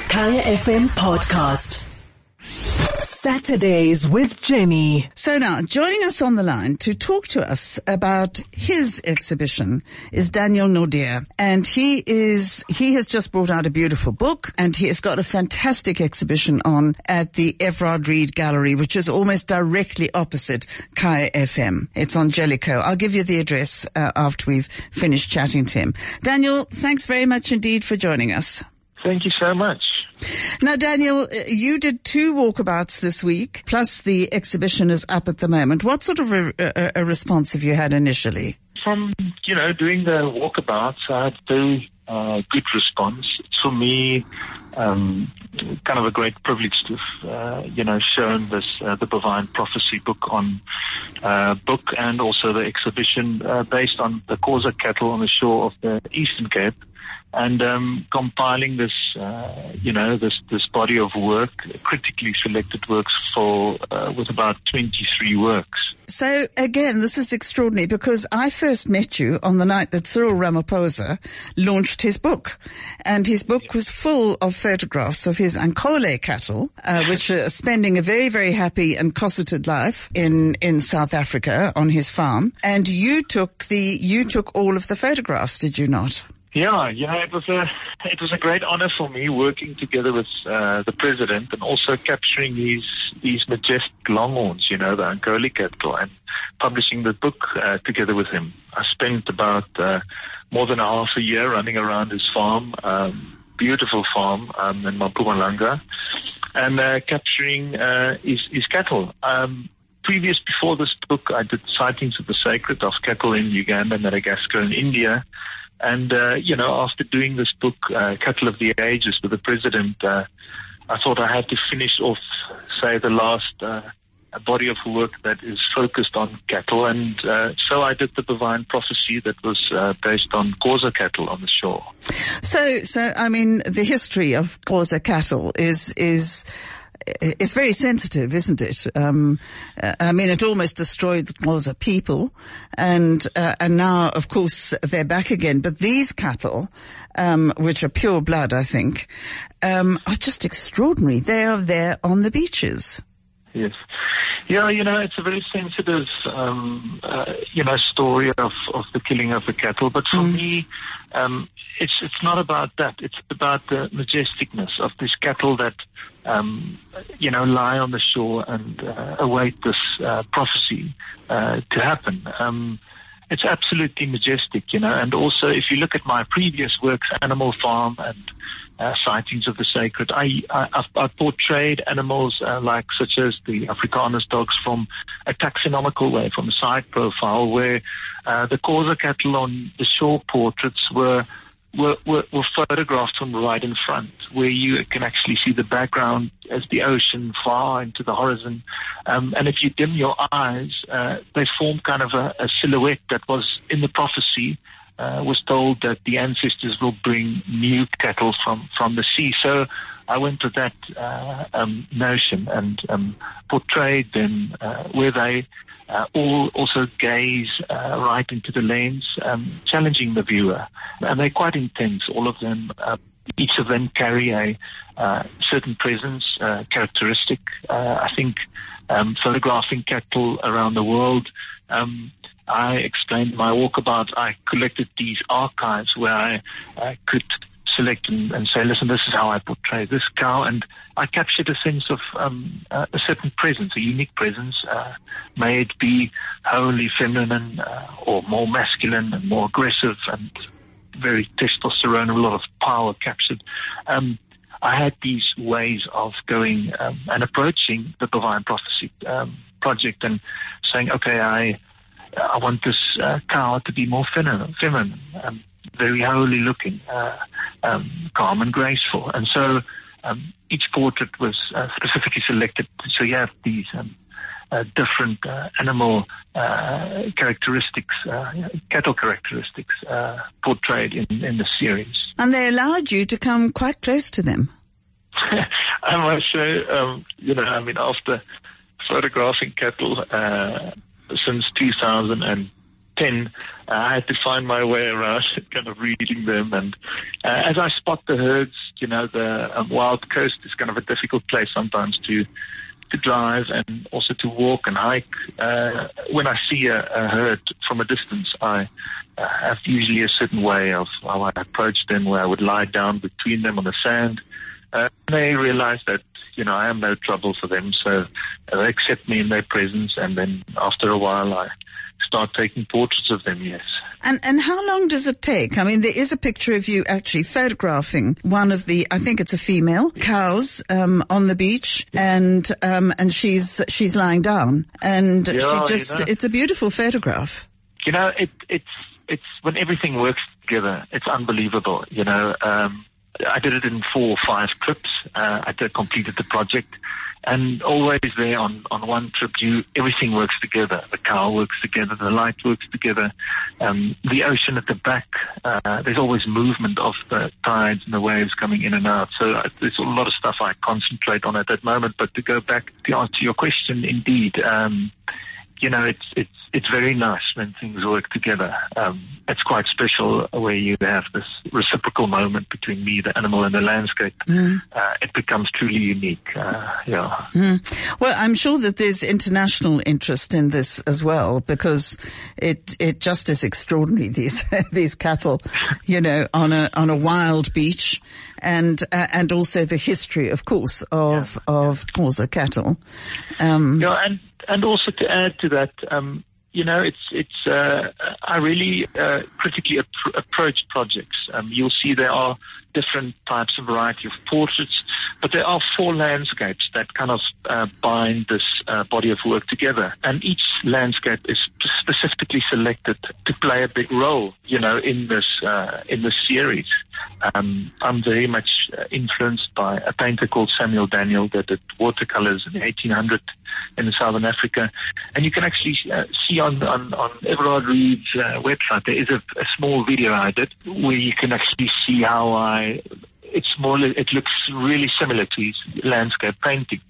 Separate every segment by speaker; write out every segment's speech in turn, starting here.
Speaker 1: Kaya FM podcast. Saturdays with Jenny.
Speaker 2: So now, joining us on the line to talk to us about his exhibition is Daniel Naudé. And he has just brought out a beautiful book, and he has got a fantastic exhibition on at the Everard Reed Gallery, which is almost directly opposite Kaya FM. It's on Jellicoe. I'll give you the address after we've finished chatting to him. Daniel, thanks very much indeed for joining us.
Speaker 3: Thank you so much.
Speaker 2: Now, Daniel, you did 2 walkabouts this week, plus the exhibition is up at the moment. What sort of a response have you had initially?
Speaker 3: From, doing the walkabouts, I had very good response. It's for me kind of a great privilege to have, shown this, the Bovine Prophecy book and also the exhibition based on the Xhosa cattle on the shore of the Eastern Cape. And compiling this, this body of work, critically selected works with about 23 works.
Speaker 2: So again, this is extraordinary because I first met you on the night that Cyril Ramaphosa launched his book, and his book was full of photographs of his Ankole cattle, which are spending a very, very happy and cosseted life in South Africa on his farm. And you took all of the photographs, did you not?
Speaker 3: Yeah, it was a great honor for me working together with the president and also capturing these majestic longhorns, the Ankole cattle, and publishing the book together with him. I spent about more than half a year running around his farm, beautiful farm in Mpumalanga, and capturing his cattle. Before this book, I did sightings of the sacred of cattle in Uganda, Madagascar, and India. And, after doing this book, Cattle of the Ages with the president, I thought I had to finish off, say, the last body of work that is focused on cattle. And so I did the Bovine Prophecy that was based on Xhosa cattle on the shore. So I mean, the history of Xhosa cattle is very sensitive, isn't it?
Speaker 2: It almost destroyed the Xhosa people, and now, of course, they're back again. But these cattle, which are pure blood, I think, are just extraordinary. They are there on the beaches. Yes.
Speaker 3: Yeah, it's a very sensitive, story of the killing of the cattle. But for me, it's not about that. It's about the majesticness of these cattle that, lie on the shore and await this prophecy to happen. It's absolutely majestic, and also if you look at my previous works, Animal Farm and sightings of the sacred, I portrayed animals such as the Afrikaner dogs from a taxonomical way, from a side profile, where the Xhosa cattle on the shore portraits were photographed from right in front, where you can actually see the background as the ocean far into the horizon. And if you dim your eyes, they form kind of a silhouette that was in the prophecy. Was told that the ancestors will bring new cattle from the sea. So I went to that notion and portrayed them where they all also gaze right into the lens, challenging the viewer. And they're quite intense, all of them. Each of them carry a certain presence, characteristic. I think photographing cattle around the world, I explained my walkabout. I collected these archives where I could select and say, listen, this is how I portray this cow. And I captured a sense of a certain presence, a unique presence. May it be wholly feminine or more masculine and more aggressive and very testosterone, a lot of power captured. I had these ways of going and approaching the Bovine Prophecy project and saying, okay, I want this cow to be more feminine, very holy looking, calm and graceful. And so each portrait was specifically selected. So you have these different animal characteristics, cattle characteristics portrayed in the series.
Speaker 2: And they allowed you to come quite close to them.
Speaker 3: I must say, after photographing cattle since 2010, I had to find my way around kind of reading them. And as I spot the herds the Wild Coast is kind of a difficult place sometimes to drive and also to walk and hike. When I see a herd from a distance, I have usually a certain way of how I approach them, where I would lie down between them on the sand. They realize that, I am no trouble for them, so they accept me in their presence, and then after a while I start taking portraits of them, yes.
Speaker 2: And how long does it take? I mean, there is a picture of you actually photographing one of the, I think it's a female, cows, on the beach, and she's lying down, and it's a beautiful photograph.
Speaker 3: It's when everything works together, it's unbelievable, I did it in 4 or 5 trips. I completed the project, and always there on one trip, everything works together. The cow works together, the light works together, the ocean at the back. There's always movement of the tides and the waves coming in and out. So there's a lot of stuff I concentrate on at that moment. But to go back to answer your question, indeed, it's very nice when things work together. It's quite special where you have this reciprocal moment between me, the animal, and the landscape. It becomes truly unique.
Speaker 2: Well, I'm sure that there's international interest in this as well, because it just is extraordinary, these cattle, on a wild beach, and also the history, of course, of Xhosa cattle.
Speaker 3: And also to add to that, I really critically approach projects. You'll see there are different types of variety of portraits, but there are 4 landscapes that kind of bind this body of work together. And each landscape is specifically selected to play a big role, in this series. I'm very much influenced by a painter called Samuel Daniel that did watercolors in 1800 in Southern Africa. And you can actually see on Everard Reed's website, there is a small video I did where you can actually see how it looks really similar to his landscape paintings.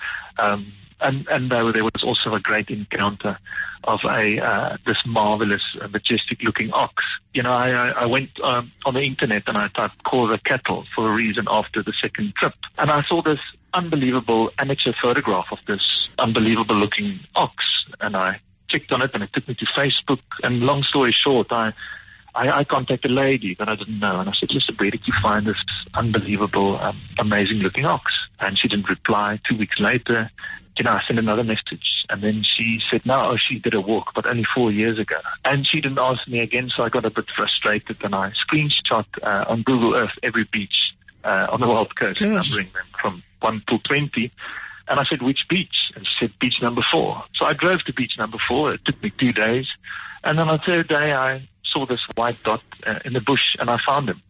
Speaker 3: And there was also a great encounter of this marvelous, majestic-looking ox. I went on the internet and I typed Xhosa cattle for a reason after the second trip, and I saw this unbelievable amateur photograph of this unbelievable-looking ox, and I clicked on it, and it took me to Facebook. And long story short, I contacted a lady that I didn't know, and I said, "Listen, where did you find this unbelievable, amazing-looking ox?" And she didn't reply. 2 weeks later, I sent another message, and then she said, no, she did a walk, but only 4 years ago. And she didn't answer me again, so I got a bit frustrated, and I screenshot on Google Earth every beach on the Wild Coast, numbering them from 1 to 20. And I said, which beach? And she said, beach number 4. So I drove to beach number 4. It took me 2 days. And on the 3rd day, I saw this white dot in the bush, and I found him.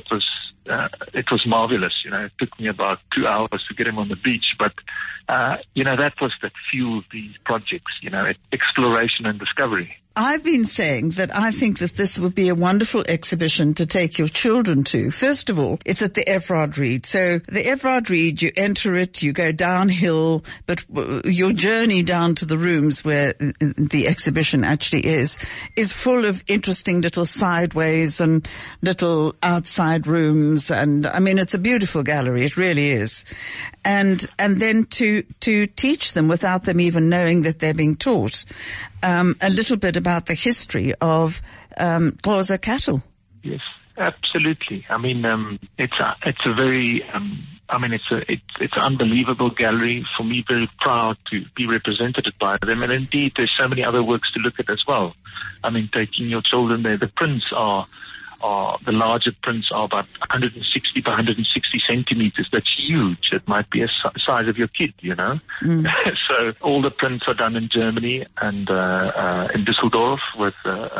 Speaker 3: It was marvelous. It took me about 2 hours to get him on the beach, but that was that fueled these projects, exploration and discovery.
Speaker 2: I've been saying that I think that this would be a wonderful exhibition to take your children to. First of all, it's at the Everard Reed. So the Everard Reed, you enter it, you go downhill, but your journey down to the rooms where the exhibition actually is full of interesting little sideways and little outside rooms. And I mean, it's a beautiful gallery. It really is. And then to teach them without them even knowing that they're being taught, a little bit about the history of Xhosa cattle.
Speaker 3: Yes, absolutely. I mean, it's a very, it's an unbelievable gallery. For me, very proud to be represented by them. And indeed, there's so many other works to look at as well. I mean, taking your children there, the prints are the larger prints are about 160 by 160 centimeters. That's huge. It might be a size of your kid, So all the prints are done in Germany and in Düsseldorf with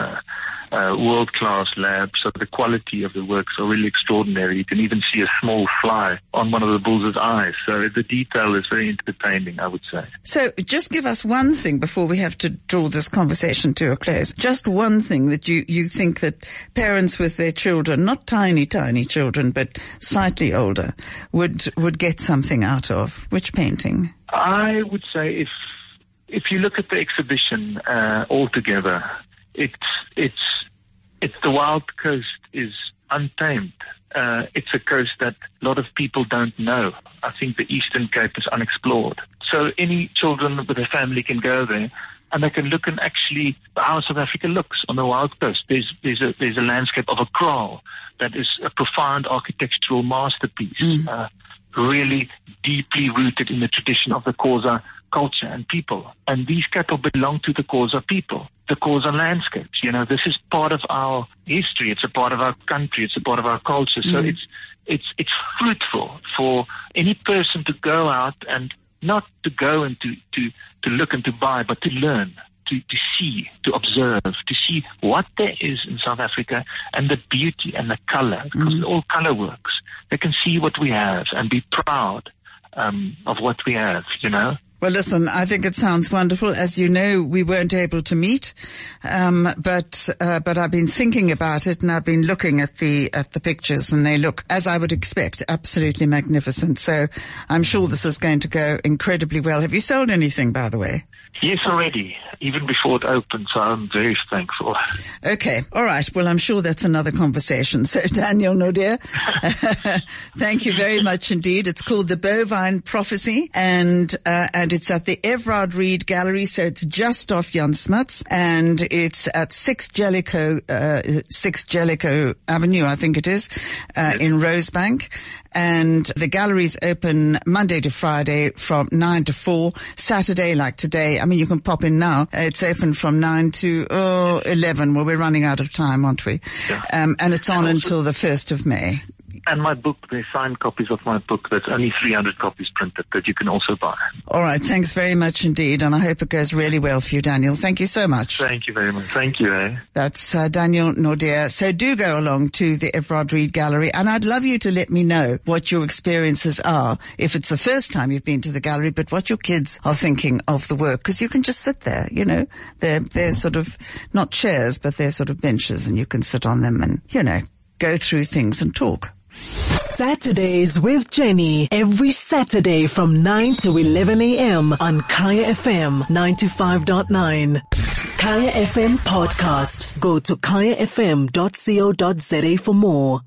Speaker 3: world-class labs. So the quality of the works are really extraordinary. You can even see a small fly on one of the bull's eyes. So the detail is very entertaining, I would say.
Speaker 2: So just give us one thing before we have to draw this conversation to a close. Just one thing that you think that parents with their children, not tiny, tiny children, but slightly older, would get something out of. Which painting?
Speaker 3: I would say if you look at the exhibition altogether, it's the Wild Coast is untamed. it's a coast that a lot of people don't know. I think the Eastern Cape is unexplored. So any children with a family can go there, and they can look and actually how South Africa looks on the Wild Coast. There's a landscape of a kraal that is a profound architectural masterpiece, really deeply rooted in the tradition of the Xhosa culture and people. And these cattle belong to the Xhosa people, the Xhosa landscapes. You know, this is part of our history. It's a part of our country. It's a part of our culture. So it's fruitful for any person to go out and not to go and to look and to buy, but to learn, to see, to observe, to see what there is in South Africa and the beauty and the color, because it's all color works. They can see what we have and be proud of what we have, you know.
Speaker 2: Well, listen, I think it sounds wonderful. As you know, we weren't able to meet, but I've been thinking about it, and I've been looking at the pictures, and they look, as I would expect, absolutely magnificent. So I'm sure this is going to go incredibly well. Have you sold anything, by the way?
Speaker 3: Yes, already, even before it opened, so I'm very thankful.
Speaker 2: Okay, all right. Well, I'm sure that's another conversation. So, Daniel Naudé, thank you very much indeed. It's called The Bovine Prophecy, and it's at the Everard Reed Gallery, so it's just off Jan Smuts, and it's at 6 Jellicoe Avenue, I think it is, in Rosebank. And the gallery's open Monday to Friday from 9 to 4. Saturday, like today, I mean, you can pop in now. It's open from 9 to 11. Well, we're running out of time, aren't we?
Speaker 3: Yeah.
Speaker 2: And it's on until the 1st of May.
Speaker 3: And my book, there's signed copies of my book. That's only 300 copies printed that you can also buy.
Speaker 2: All right. Thanks very much indeed. And I hope it goes really well for you, Daniel. Thank you so much.
Speaker 3: Thank you very much. Thank you.
Speaker 2: That's Daniel Naudé. So do go along to the Everard Reed Gallery. And I'd love you to let me know what your experiences are. If it's the first time you've been to the gallery, but what your kids are thinking of the work. Because you can just sit there, you know. They're sort of not chairs, but they're sort of benches, and you can sit on them and, you know, go through things and talk.
Speaker 1: Saturdays with Jenny, every Saturday from 9 to 11 a.m. on Kaya FM 95.9. Kaya FM podcast. Go to kayafm.co.za for more.